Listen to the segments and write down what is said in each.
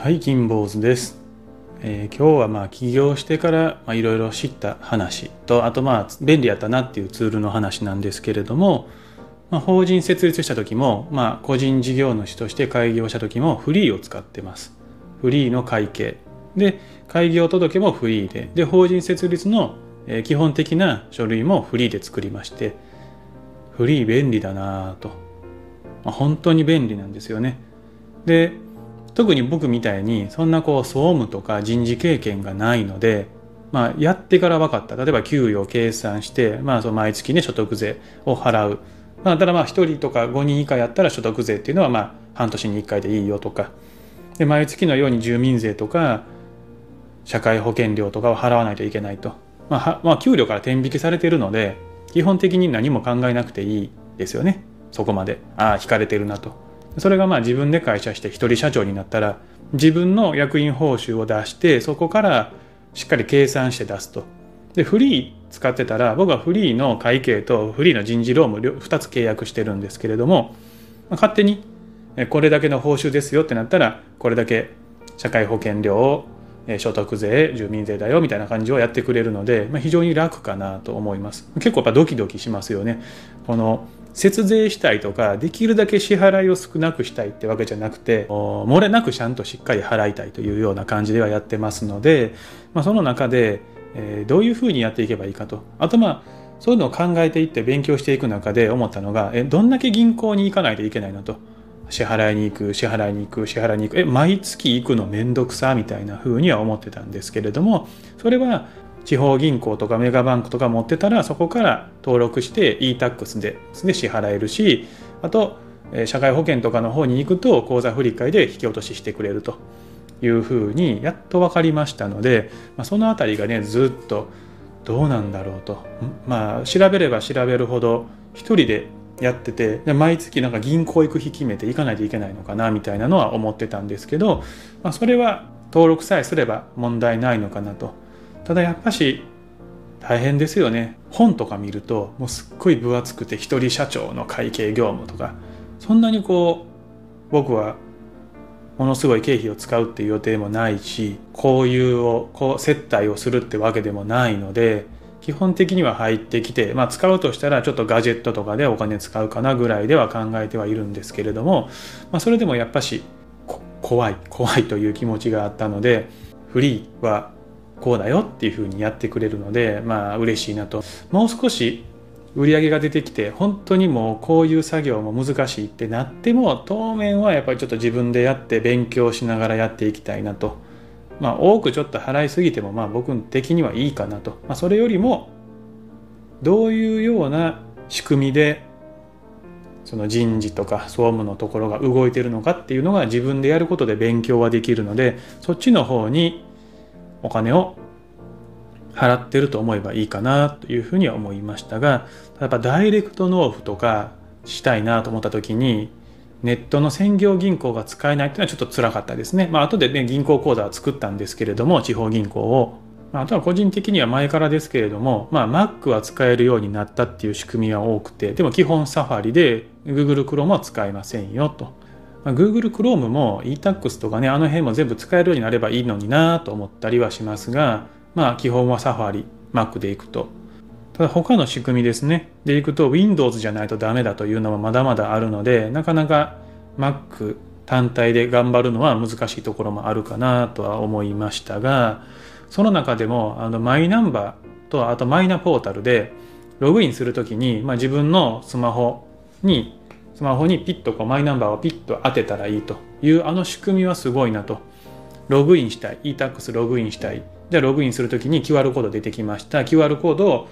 はい、金坊主です。今日は起業してからいろいろ知った話と、あと便利やったなっていうツールの話なんですけれども、法人設立した時も、個人事業主として開業した時もフリーを使ってます。フリーの会計で、開業届もフリーで、法人設立の基本的な書類もフリーで作りまして、フリー便利だなと、本当に便利なんですよね。で、特に僕みたいにそんな総務とか人事経験がないので、やってから分かった。例えば給与を計算して、その毎月ね所得税を払う。ただ1人とか5人以下やったら所得税っていうのは半年に1回でいいよとか。で、毎月のように住民税とか社会保険料とかを払わないといけないと。給料から天引きされているので、基本的に何も考えなくていいですよね。そこまで。引かれてるなと。それが自分で会社して一人社長になったら、自分の役員報酬を出して、そこからしっかり計算して出すと。で、フリー使ってたら、僕はフリーの会計とフリーの人事労務2つ契約してるんですけれども、勝手にこれだけの報酬ですよってなったら、これだけ社会保険料を所得税、住民税だよみたいな感じをやってくれるので、非常に楽かなと思います。結構ドキドキしますよね。この節税したいとか、できるだけ支払いを少なくしたいってわけじゃなくて、漏れなくちゃんとしっかり払いたいというような感じではやってますので、その中でどういうふうにやっていけばいいかと。あとそういうのを考えていって勉強していく中で思ったのが、どんだけ銀行に行かないといけないのと。支払いに行く、毎月行くのめんどくさみたいな風には思ってたんですけれども、それは地方銀行とかメガバンクとか持ってたら、そこから登録して e-tax で支払えるし、あと社会保険とかの方に行くと口座振替で引き落とししてくれるという風にやっと分かりましたので、そのあたりがねずっとどうなんだろうと、調べれば調べるほど一人でやってて、毎月銀行行く日決めて行かないといけないのかなみたいなのは思ってたんですけど、それは登録さえすれば問題ないのかなと。ただやっぱし大変ですよね。本とか見るともうすっごい分厚くて、一人社長の会計業務とか、そんなに僕はものすごい経費を使うっていう予定もないし、交友を接待をするってわけでもないので、基本的には入ってきて、使うとしたらちょっとガジェットとかでお金使うかなぐらいでは考えてはいるんですけれども、それでもやっぱし怖いという気持ちがあったので、フリーはこうだよっていうふうにやってくれるので、嬉しいなと。もう少し売り上げが出てきて、本当にもうこういう作業も難しいってなっても、当面はやっぱりちょっと自分でやって勉強しながらやっていきたいなと。多くちょっと払いすぎても僕的にはいいかなと。それよりもどういうような仕組みでその人事とか総務のところが動いているのかっていうのが自分でやることで勉強はできるので、そっちの方にお金を払ってると思えばいいかなというふうには思いましたが、やっぱダイレクト納付とかしたいなと思った時に、ネットの専業銀行が使えないというのはちょっと辛かったですね。後でね銀行口座は作ったんですけれども、地方銀行を。あとは個人的には前からですけれども、Mac は使えるようになったっていう仕組みは多くて、でも基本サファリで Google Chrome は使えませんよと。Google Chrome も e-tax とかね、あの辺も全部使えるようになればいいのになと思ったりはしますが、基本はサファリ、Mac でいくと。ただ他の仕組みですね。でいくと Windows じゃないとダメだというのもまだまだあるので、なかなか Mac 単体で頑張るのは難しいところもあるかなとは思いましたが、その中でもマイナンバーとあとマイナポータルでログインするときに、自分のスマホにピッとマイナンバーをピッと当てたらいいという仕組みはすごいなと。ログインしたい、e-tax ログインしたい。じゃあログインするときに QR コード出てきました。QR コードを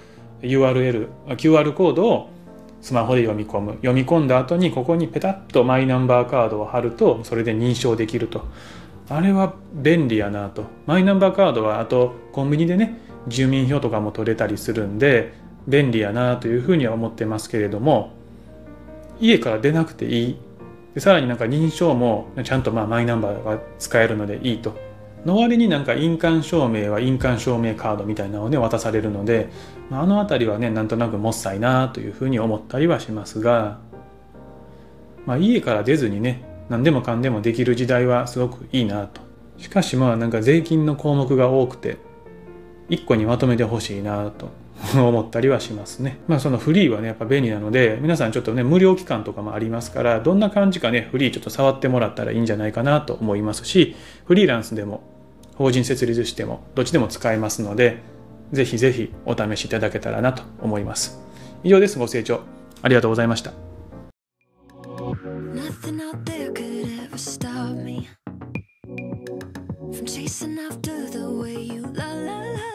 QR コードをスマホで読み込んだ後にここにペタッとマイナンバーカードを貼ると、それで認証できると。あれは便利やなと。マイナンバーカードはあとコンビニでね住民票とかも取れたりするんで便利やなというふうには思ってますけれども、家から出なくていい。でさらに認証もちゃんとマイナンバーが使えるのでいいと。の割に印鑑証明は印鑑証明カードみたいなのをね渡されるので、あのあたりはねなんとなくもっさいなというふうに思ったりはしますが、家から出ずにね何でもかんでもできる時代はすごくいいなとしかしなんか税金の項目が多くて1個にまとめてほしいなと思ったりはしますね。そのフリーはねやっぱ便利なので、皆さんちょっとね無料期間とかもありますから、どんな感じかねフリーちょっと触ってもらったらいいんじゃないかなと思いますし、フリーランスでも法人設立してもどっちでも使えますので、ぜひぜひお試しいただけたらなと思います。以上です。ご清聴ありがとうございました。Nothing out there could ever stop me from chasing after the way you la la la